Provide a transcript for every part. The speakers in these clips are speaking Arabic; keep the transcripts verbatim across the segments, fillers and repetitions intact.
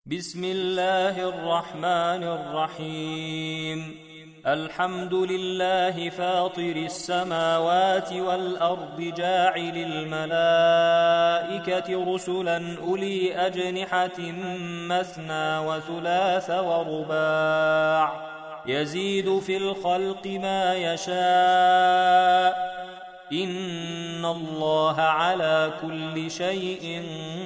بسم الله الرحمن الرحيم. الحمد لله فاطر السماوات والأرض جاعل الملائكة رسلا أولي أجنحة مثنى وثلاث ورباع يزيد في الخلق ما يشاء إن الله على كل شيء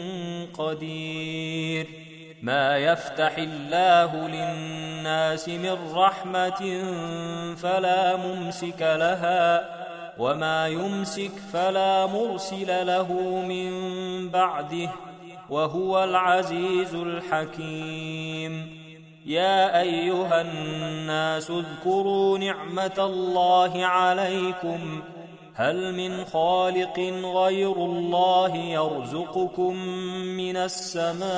قدير. ما يفتح الله للناس من رحمة فلا ممسك لها وما يمسك فلا مرسل له من بعده وهو العزيز الحكيم. يا أيها الناس اذكروا نعمة الله عليكم هل من خالق غير الله يرزقكم من السماء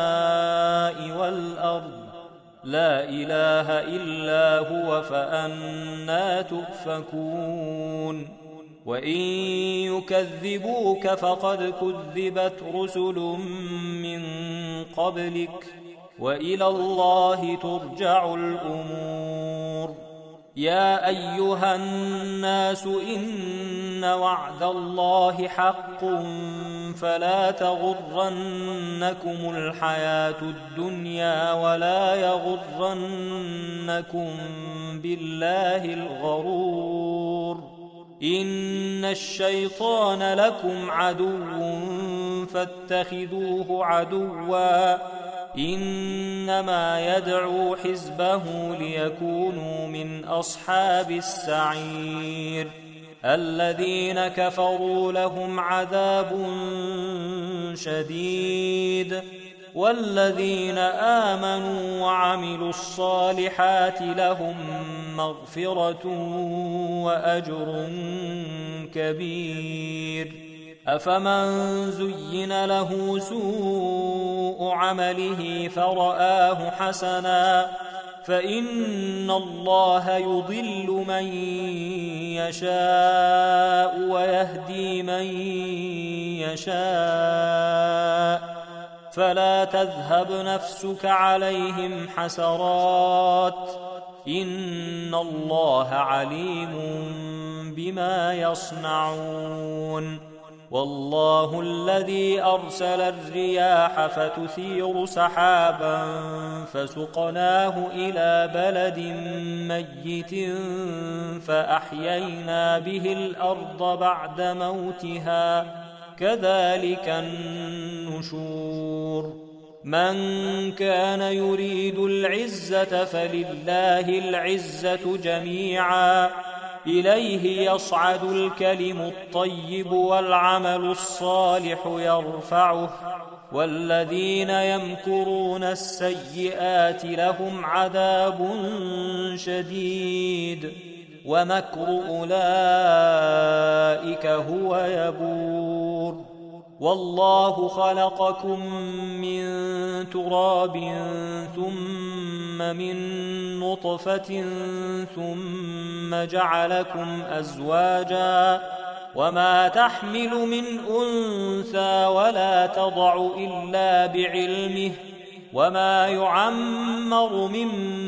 والأرض لا إله إلا هو فأنى تؤفكون. وإن يكذبوك فقد كذبت رسل من قبلك وإلى الله ترجع الأمور. يا أيها الناس إن وعد الله حق فلا تغرنكم الحياة الدنيا ولا يغرنكم بالله الغرور. إن الشيطان لكم عدو فاتخذوه عدوا إنما يدعو حزبه ليكونوا من أصحاب السعير. الذين كفروا لهم عذاب شديد والذين آمنوا وعملوا الصالحات لهم مغفرة وأجر كبير. أفمن زين له سوء عمله فرآه حسنا فإن الله يضل من يشاء ويهدي من يشاء فلا تذهب نفسك عليهم حسرات إن الله عليم بما يصنعون. والله الذي أرسل الرياح فتثير سحابا فسقناه إلى بلد ميت فأحيينا به الأرض بعد موتها كذلك النشور. من كان يريد العزة فلله العزة جميعا إليه يصعد الكلم الطيب والعمل الصالح يرفعه والذين يمكرون السيئات لهم عذاب شديد ومكر أولئك هو يبور. والله خلقكم من تراب ثم من نطفة ثم جعلكم أزواجا وما تحمل من أنثى ولا تضع إلا بعلمه وما يعمر من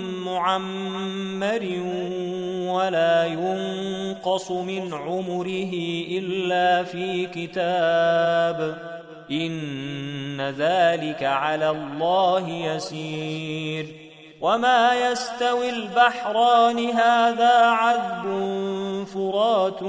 معمر ولا ينقص من عمره إلا في كتاب إن ذلك على الله يسير. وما يستوي البحران هذا عذب فرات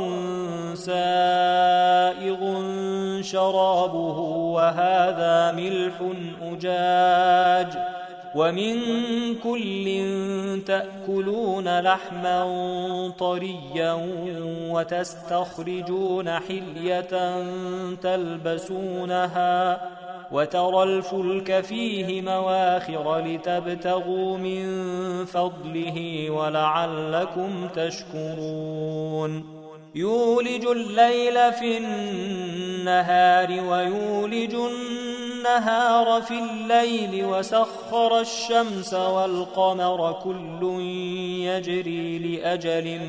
سائغ شرابه وهذا ملح أجاج ومن كل تأكلون لحما طريا وتستخرجون حلية تلبسونها وترى الفلك فيه مواخر لتبتغوا من فضله ولعلكم تشكرون. يولج الليل في النهار ويولج النهار في الليل وسخر الشمس والقمر كل يجري لأجل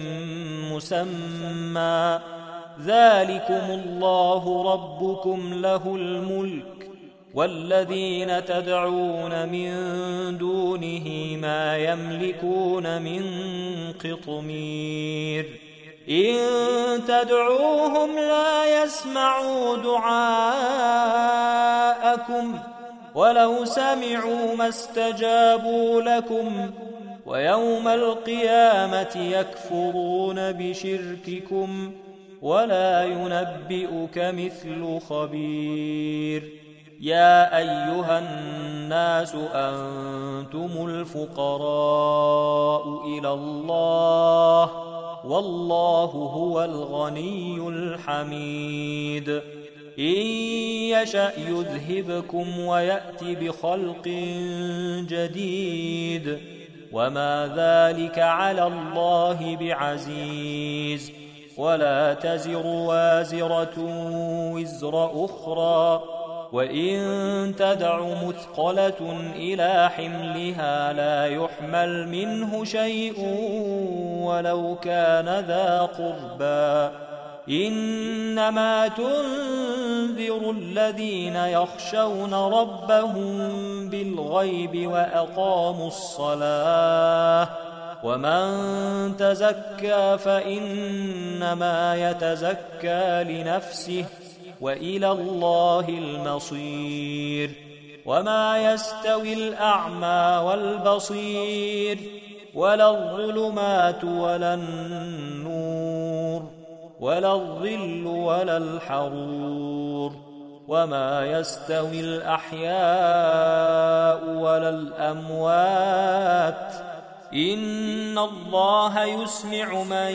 مسمى ذلكم الله ربكم له الملك والذين تدعون من دونه ما يملكون من قطمير إن تدعوهم لا يسمعوا دعاءكم ولو سمعوا ما استجابوا لكم ويوم القيامة يكفرون بشرككم ولا ينبئك مثل خبير يا أيها الناس أنتم الفقراء إلى الله والله هو الغني الحميد إن يشأ يذهبكم ويأت بخلق جديد وما ذلك على الله بعزيز ولا تزر وازرة وزر أخرى وإن تدع مثقلة إلى حملها لا يحمل منه شيء ولو كان ذا قربى إنما تنذر الذين يخشون ربهم بالغيب وأقاموا الصلاة ومن تزكى فإنما يتزكى لنفسه وإلى الله المصير وما يستوي الأعمى والبصير ولا الظلمات ولا النور ولا الظل ولا الحرور وما يستوي الأحياء ولا الأموات إن الله يسمع من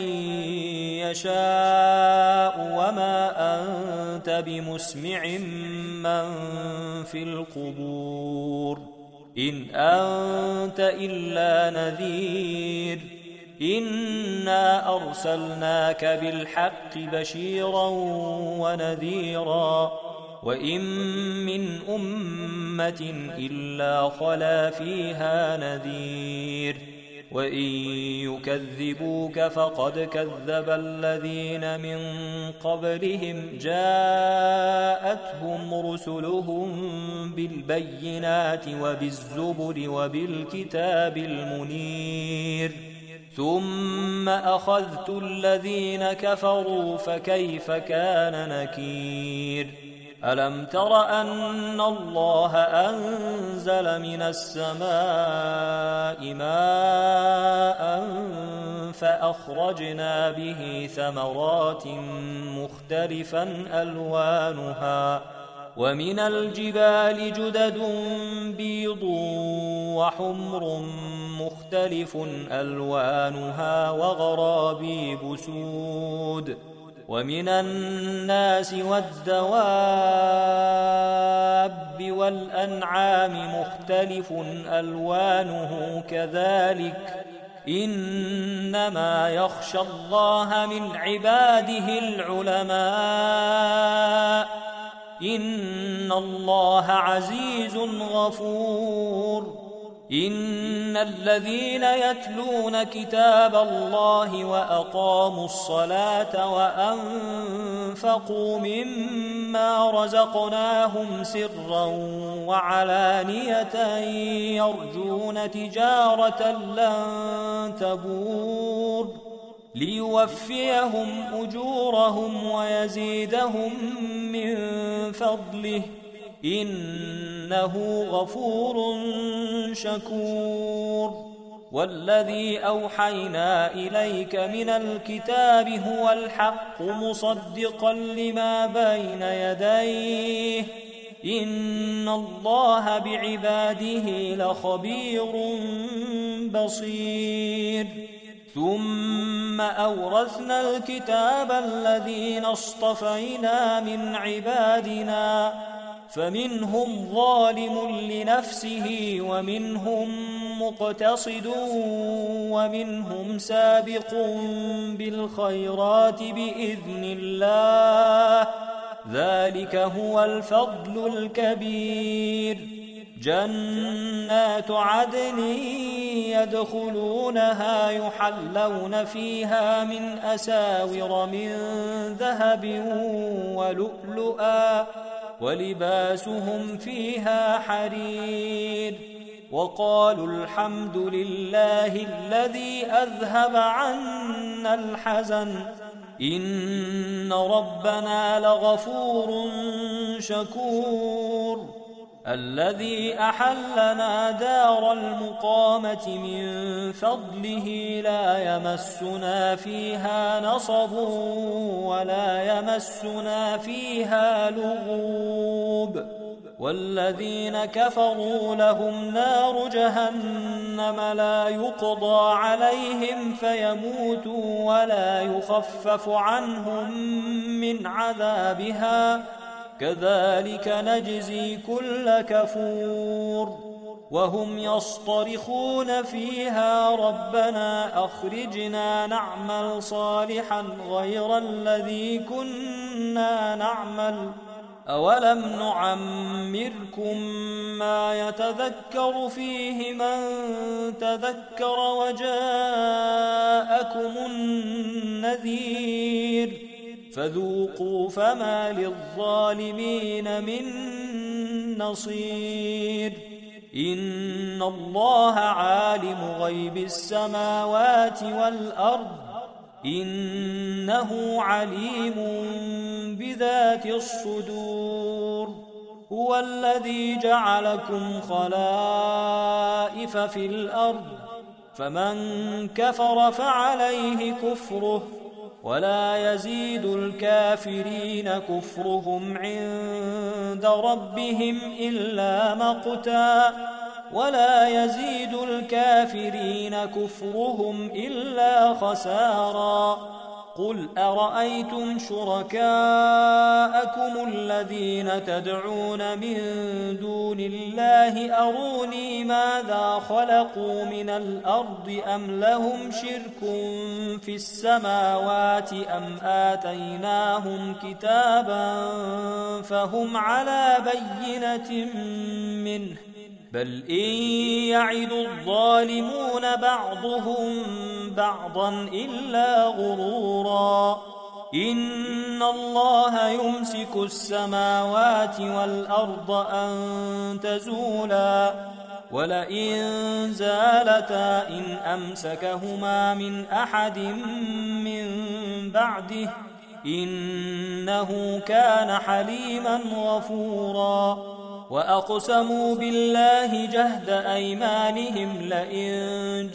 يشاء وما أنت بمسمع من في القبور إن أنت إلا نذير إنا أرسلناك بالحق بشيرا ونذيرا وإن من أمة إلا خلا فيها نذير وإن يكذبوك فقد كذب الذين من قبلهم جاءتهم رسلهم بالبينات وبالزبر وبالكتاب المنير ثم أخذت الذين كفروا فكيف كان نكير ألم تر أن الله أنزل من السماء ماء فأخرجنا به ثمرات مختلفا ألوانها ومن الجبال جدد بيض وحمر مختلف ألوانها وغرابيب سود ومن الناس والدواب والأنعام مختلف ألوانه كذلك إنما يخشى الله من عباده العلماء إن الله عزيز غفور إن الذين يتلون كتاب الله وأقاموا الصلاة وأنفقوا مما رزقناهم سرا وعلانية يرجون تجارة لن تبور ليوفيهم أجورهم ويزيدهم من فضله إنه غفور شكور والذي أوحينا إليك من الكتاب هو الحق مصدقا لما بين يديه إن الله بعباده لخبير بصير ثم أورثنا الكتاب الذين اصطفينا من عبادنا فمنهم ظالم لنفسه ومنهم مقتصد ومنهم سابق بالخيرات بإذن الله ذلك هو الفضل الكبير جنات عدن يدخلونها يحلون فيها من أساور من ذهب ولؤلؤا ولباسهم فيها حرير وقالوا الحمد لله الذي أذهب عنا الحزن إن ربنا لغفور شكور الذي أحلنا دار المقامة من فضله لا يمسنا فيها نصب ولا يمسنا فيها لغوب والذين كفروا لهم نار جهنم لا يقضى عليهم فيموتوا ولا يخفف عنهم من عذابها كذلك نجزي كل كفور وهم يصطرخون فيها ربنا أخرجنا نعمل صالحا غير الذي كنا نعمل أولم نعمركم ما يتذكر فيه من تذكر وجاءكم النذير فذوقوا فما للظالمين من نصير إن الله عالم غيب السماوات والأرض إنه عليم بذات الصدور هو الذي جعلكم خلائف في الأرض فمن كفر فعليه كفره ولا يزيد الكافرين كفرهم عند ربهم إلا مقتا ولا يزيد الكافرين كفرهم إلا خسارا قل أرأيتم شركاءكم الذين تدعون من دون الله أروني ماذا خلقوا من الأرض أم لهم شرك في السماوات أم آتيناهم كتابا فهم على بينة منه بل إن يعد الظالمون بعضهم بعضا إلا غرورا إن الله يمسك السماوات والأرض أن تزولا ولئن زالتا إن أمسكهما من أحد من بعده إنه كان حليما غفورا وأقسموا بالله جهد أيمانهم لئن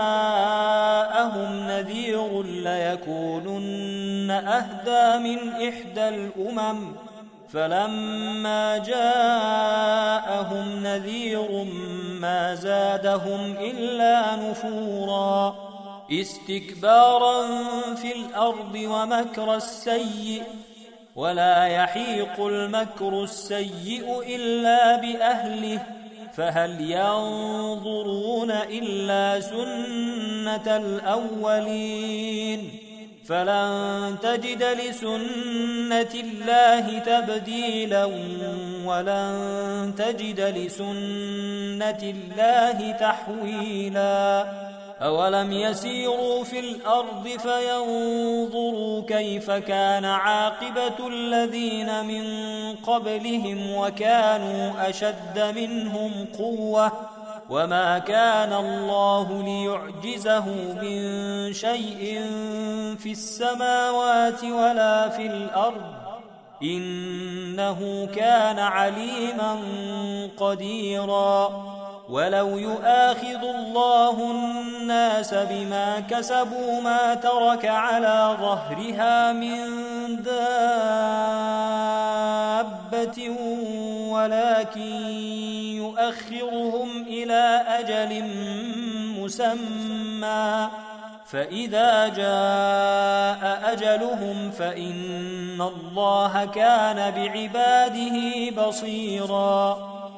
جاءهم نذير ليكونن أهدى من إحدى الأمم فلما جاءهم نذير ما زادهم إلا نفورا استكبارا في الأرض ومكر السيء ولا يحيق المكر السيء إلا بأهله فهل ينظرون إلا سنة الأولين فلن تجد لسنة الله تبديلا ولن تجد لسنة الله تحويلا أولم يسيروا في الأرض فينظروا كيف كان عاقبة الذين من قبلهم وكانوا أشد منهم قوة وما كان الله ليعجزه من شيء في السماوات ولا في الأرض إنه كان عليما قديرا ولو يؤاخذ الله الناس بما كسبوا ما ترك على ظهرها من دابة ولكن يؤخرهم إلى أجل مسمى فإذا جاء أجلهم فإن الله كان بعباده بصيرا